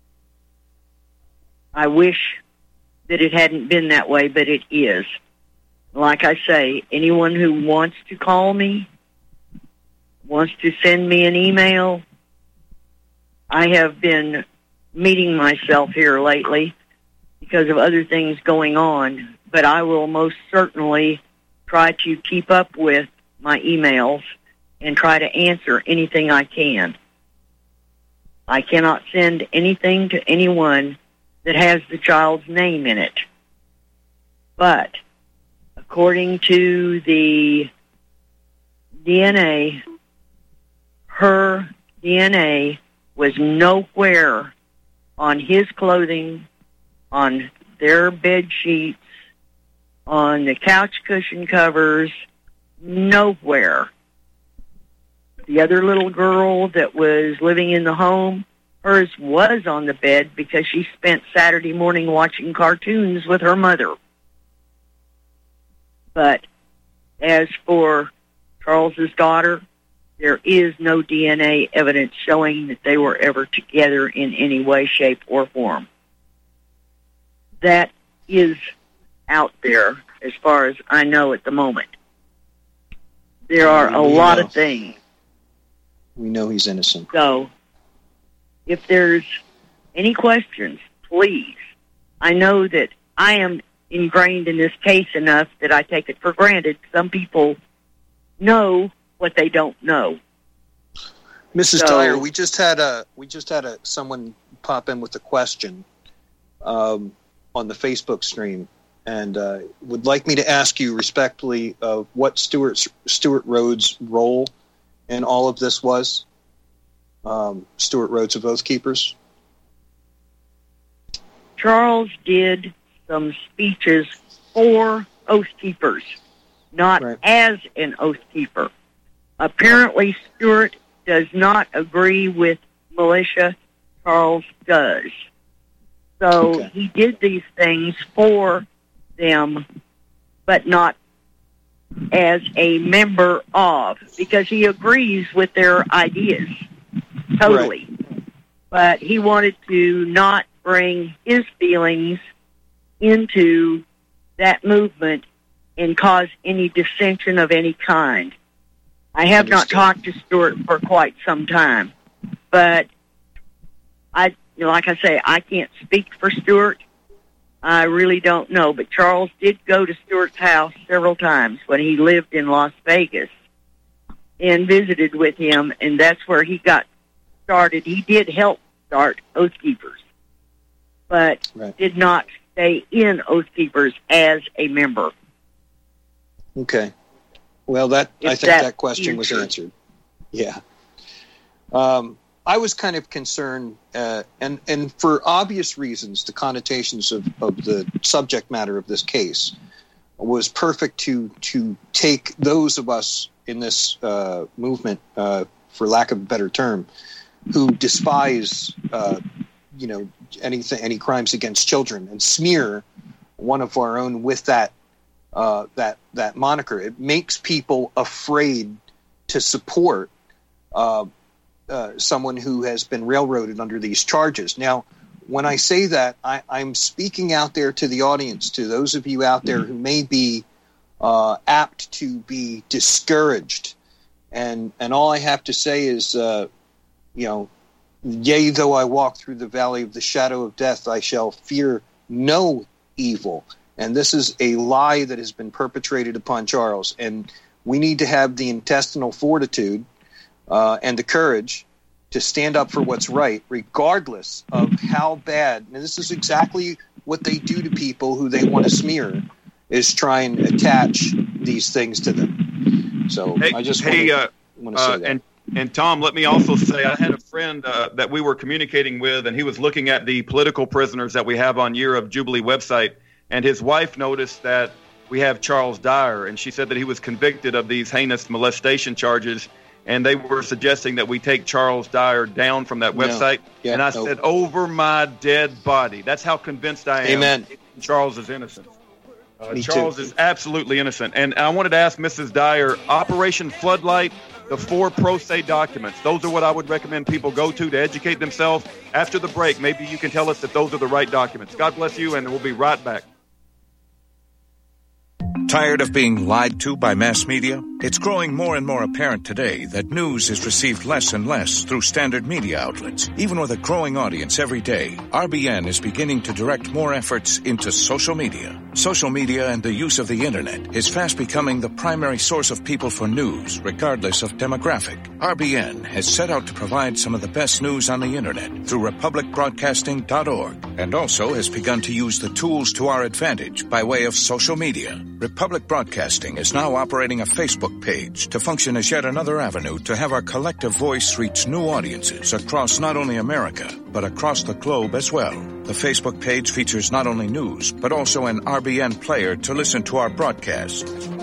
I wish that it hadn't been that way, but it is. Like I say, anyone who wants to call me, wants to send me an email, I have been meeting myself here lately because of other things going on, but I will most certainly try to keep up with my emails and try to answer anything I can. I cannot send anything to anyone that has the child's name in it. But according to the DNA, her DNA was nowhere on his clothing, on their bed sheets, on the couch cushion covers, nowhere. The other little girl that was living in the home, hers was on the bed because she spent Saturday morning watching cartoons with her mother. But as for Charles's daughter, there is no DNA evidence showing that they were ever together in any way, shape, or form. That is out there as far as I know at the moment. There are a lot of things. We know he's innocent. So, if there's any questions, please. I know that I am ingrained in this case enough that I take it for granted. Some people know what they don't know. Mrs. Dyer, we just had someone pop in with a question on the Facebook stream, and would like me to ask you respectfully what Stuart Rhodes' role in all of this was. Stuart Rhodes of Oath Keepers. Charles did some speeches for Oath Keepers, not as an Oath Keeper. Apparently, Stuart does not agree with militia. Charles does. So he did these things for them, but not as a member of, because he agrees with their ideas totally. Right. But he wanted to not bring his feelings into that movement and cause any dissension of any kind. I have not talked to Stuart for quite some time, but like I say, I can't speak for Stuart. I really don't know, but Charles did go to Stuart's house several times when he lived in Las Vegas and visited with him, and that's where he got started. He did help start Oath Keepers, but did not stay in Oath Keepers as a member. Okay. Well, I think that question was answered. Yeah. I was kind of concerned, and for obvious reasons, the connotations of the subject matter of this case was perfect to take those of us in this movement, for lack of a better term, who despise, any crimes against children, and smear one of our own with that moniker. It makes people afraid to support someone who has been railroaded under these charges. Now, when I say that, I'm speaking out there to the audience, to those of you out there who may be apt to be discouraged. And all I have to say is, Yea, though I walk through the valley of the shadow of death, I shall fear no evil. And this is a lie that has been perpetrated upon Charles. And we need to have the intestinal fortitude and the courage to stand up for what's right, regardless of how bad. And this is exactly what they do to people who they want to smear, is try and attach these things to them. So I just want to say that. And Tom, let me also say, I had a friend that we were communicating with, and he was looking at the political prisoners that we have on Year of Jubilee website, and his wife noticed that we have Charles Dyer, and she said that he was convicted of these heinous molestation charges, and they were suggesting that we take Charles Dyer down from that website. And I said, over my dead body. That's how convinced I am. Amen. Charles is innocent. Charles is absolutely innocent. And I wanted to ask Mrs. Dyer, Operation Floodlight, the 4 pro se documents, those are what I would recommend people go to educate themselves. After the break, maybe you can tell us that those are the right documents. God bless you, and we'll be right back. Tired of being lied to by mass media? It's growing more and more apparent today that news is received less and less through standard media outlets. Even with a growing audience every day, RBN is beginning to direct more efforts into social media. Social media and the use of the internet is fast becoming the primary source of people for news, regardless of demographic. RBN has set out to provide some of the best news on the internet through republicbroadcasting.org, and also has begun to use the tools to our advantage by way of social media. Republic Broadcasting is now operating a Facebook page to function as yet another avenue to have our collective voice reach new audiences across not only America, but across the globe as well. The Facebook page features not only news, but also an RBN player to listen to our broadcast.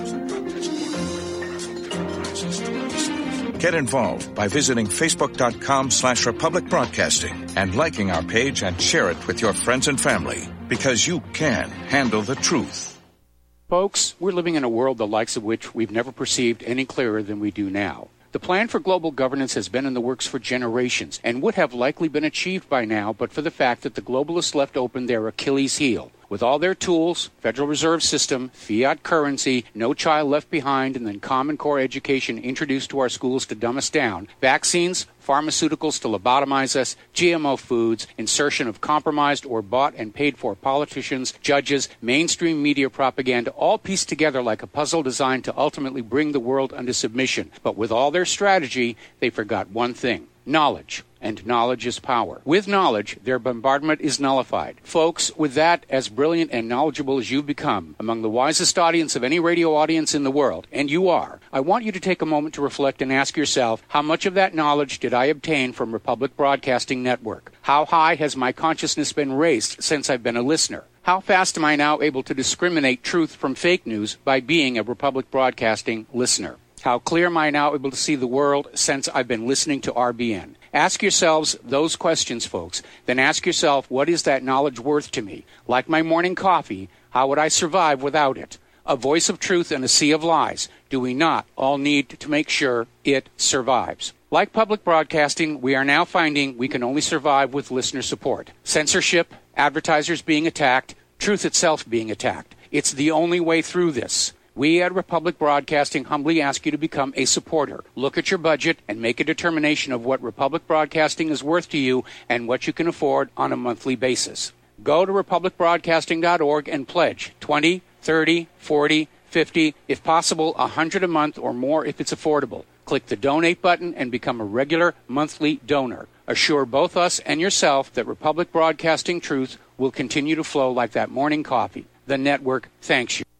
Get involved by visiting facebook.com/Republic Broadcasting and liking our page and share it with your friends and family, because you can handle the truth. Folks, we're living in a world the likes of which we've never perceived any clearer than we do now. The plan for global governance has been in the works for generations and would have likely been achieved by now but for the fact that the globalists left open their Achilles heel. With all their tools, Federal Reserve System, fiat currency, no child left behind, and then Common Core education introduced to our schools to dumb us down, vaccines, pharmaceuticals to lobotomize us, GMO foods, insertion of compromised or bought and paid for politicians, judges, mainstream media propaganda, all pieced together like a puzzle designed to ultimately bring the world under submission. But with all their strategy, they forgot one thing: knowledge. And knowledge is power. With knowledge, their bombardment is nullified. Folks, with that, as brilliant and knowledgeable as you've become, among the wisest audience of any radio audience in the world, and you are, I want you to take a moment to reflect and ask yourself, how much of that knowledge did I obtain from Republic Broadcasting Network? How high has my consciousness been raised since I've been a listener? How fast am I now able to discriminate truth from fake news by being a Republic Broadcasting listener? How clear am I now able to see the world since I've been listening to RBN? Ask yourselves those questions, folks. Then ask yourself, what is that knowledge worth to me? Like my morning coffee, how would I survive without it? A voice of truth in a sea of lies. Do we not all need to make sure it survives? Like public broadcasting, we are now finding we can only survive with listener support. Censorship, advertisers being attacked, truth itself being attacked. It's the only way through this. We at Republic Broadcasting humbly ask you to become a supporter. Look at your budget and make a determination of what Republic Broadcasting is worth to you and what you can afford on a monthly basis. Go to republicbroadcasting.org and pledge $20, $30, $40, $50, if possible, $100 a month or more if it's affordable. Click the donate button and become a regular monthly donor. Assure both us and yourself that Republic Broadcasting truth will continue to flow like that morning coffee. The network thanks you.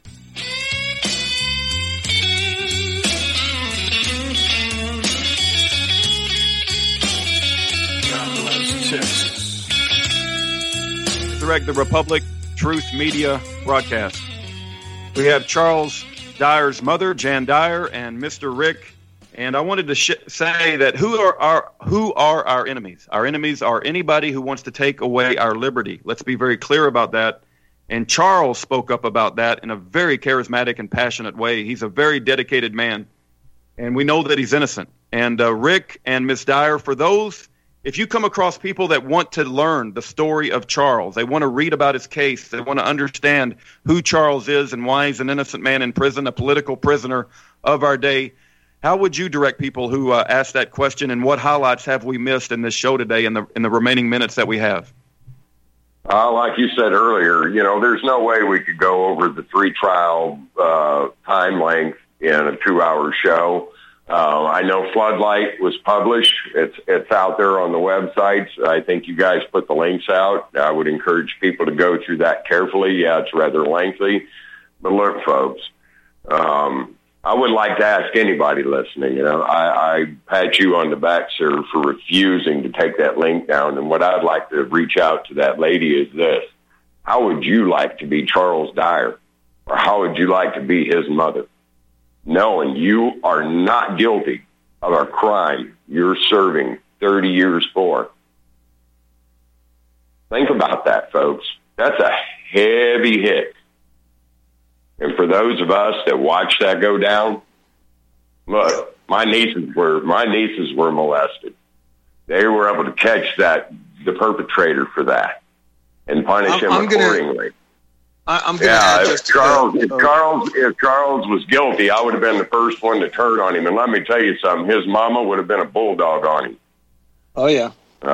Direct the Republic Truth Media broadcast. We have Charles Dyer's mother, Jan Dyer, and Mr. Rick. And I wanted to say that who are our enemies? Our enemies are anybody who wants to take away our liberty. Let's be very clear about that. And Charles spoke up about that in a very charismatic and passionate way. He's a very dedicated man, and we know that he's innocent. And Rick and Miss Dyer, for those, if you come across people that want to learn the story of Charles, they want to read about his case, they want to understand who Charles is and why he's an innocent man in prison, a political prisoner of our day, How would you direct people who ask that question, and what highlights have we missed in this show today in the remaining minutes that we have? Like you said earlier, there's no way we could go over the 3 trial time length in a 2-hour show. I know Floodlight was published. It's out there on the websites. I think you guys put the links out. I would encourage people to go through that carefully. Yeah, it's rather lengthy. But look, folks, I would like to ask anybody listening, I pat you on the back, sir, for refusing to take that link down. And what I'd like to reach out to that lady is this. How would you like to be Charles Dyer? Or how would you like to be his mother? Knowing you are not guilty of a crime you're serving 30 years for. Think about that, folks. That's a heavy hit. And for those of us that watched that go down, look, my nieces were molested. They were able to catch the perpetrator for that and punish him accordingly. If Charles was guilty, I would have been the first one to turn on him. And let me tell you something, his mama would have been a bulldog on him. Oh yeah.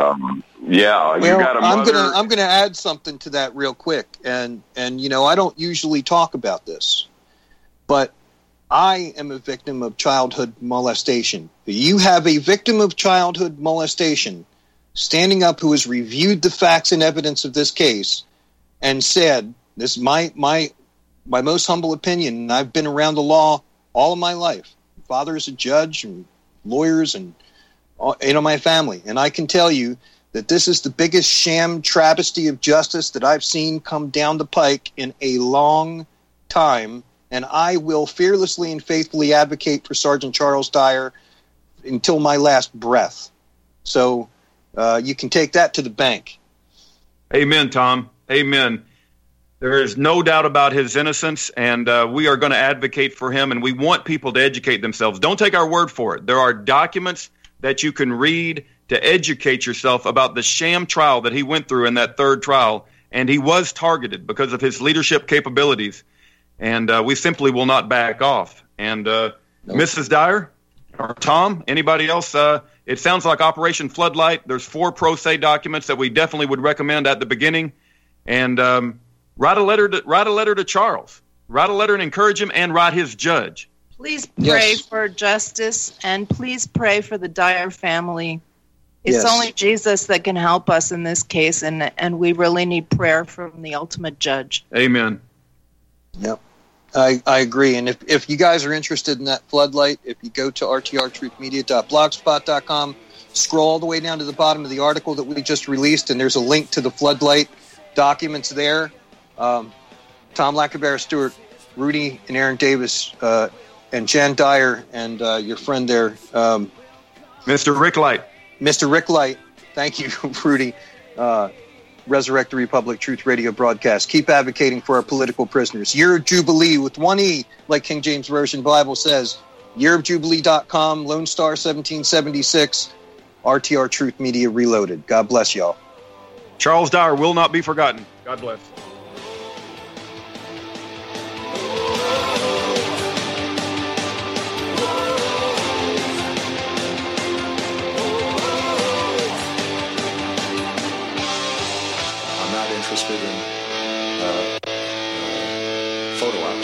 Yeah, you got a mother. I'm gonna add something to that real quick, and I don't usually talk about this, but I am a victim of childhood molestation. You have a victim of childhood molestation standing up who has reviewed the facts and evidence of this case and said, "This is my most humble opinion, and I've been around the law all of my life. Father is a judge and lawyers and my family, and I can tell you that this is the biggest sham travesty of justice that I've seen come down the pike in a long time, and I will fearlessly and faithfully advocate for Sergeant Charles Dyer until my last breath." So you can take that to the bank. Amen, Tom. Amen. There is no doubt about his innocence, and we are going to advocate for him, and we want people to educate themselves. Don't take our word for it. There are documents that you can read to educate yourself about the sham trial that he went through in that 3rd trial, and he was targeted because of his leadership capabilities, and we simply will not back off. And Mrs. Dyer or Tom, anybody else? It sounds like Operation Floodlight. There's 4 pro se documents that we definitely would recommend at the beginning, and write a letter to Charles. Write a letter and encourage him, and write his judge. Please pray for justice, and please pray for the Dyer family. It's only Jesus that can help us in this case, and we really need prayer from the ultimate judge. Amen. Yep, I agree. And if you guys are interested in that Floodlight, if you go to rtrtruthmedia.blogspot.com, scroll all the way down to the bottom of the article that we just released, and there's a link to the Floodlight documents there. Tom Lackabear Stewart, Rudy and Aaron Davis, and Jan Dyer, and your friend there, Mr. Rick Light. Mr. Rick Light, thank you, Rudy. Resurrect the Republic Truth Radio broadcast. Keep advocating for our political prisoners. Year of Jubilee with 1 E, like King James Version Bible says. yearofjubilee.com, Lone Star 1776, RTR Truth Media Reloaded. God bless y'all. Charles Dyer will not be forgotten. God bless. Interested in photo ops.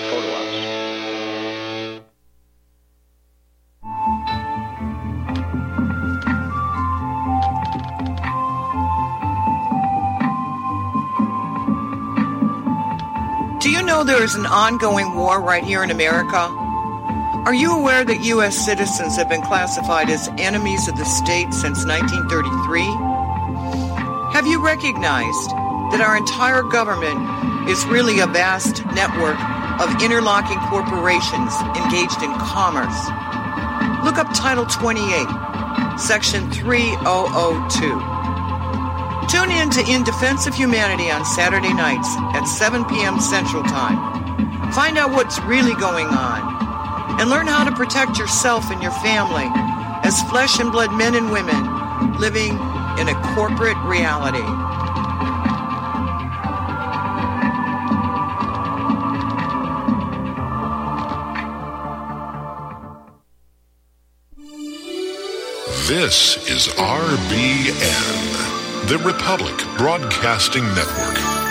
Do you know there is an ongoing war right here in America? Are you aware that U.S. citizens have been classified as enemies of the state since 1933? Have you recognized that our entire government is really a vast network of interlocking corporations engaged in commerce? Look up Title 28, Section 3002. Tune in to In Defense of Humanity on Saturday nights at 7 p.m. Central Time. Find out what's really going on and learn how to protect yourself and your family as flesh and blood men and women living in a corporate reality. This is RBN, the Republic Broadcasting Network.